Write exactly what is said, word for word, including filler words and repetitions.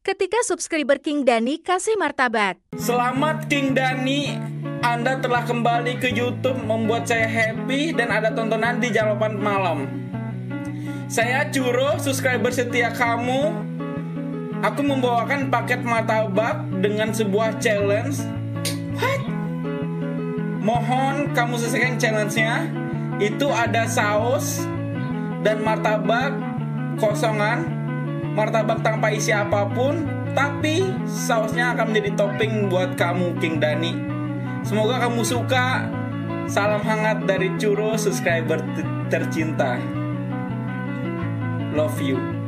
ketika subscriber King Dani kasih martabak. Selamat King Dani, Anda telah kembali ke YouTube, membuat saya happy dan ada tontonan di jam delapan malam. Saya Curo, subscriber setia kamu. Aku membawakan paket martabak dengan sebuah challenge. What? Mohon kamu selesaikan challenge-nya. Itu ada saus dan martabak kosongan, martabak tanpa isi apapun, tapi sausnya akan menjadi topping buat kamu King Dani. Semoga kamu suka. Salam hangat dari Curo, subscriber tercinta. Love you.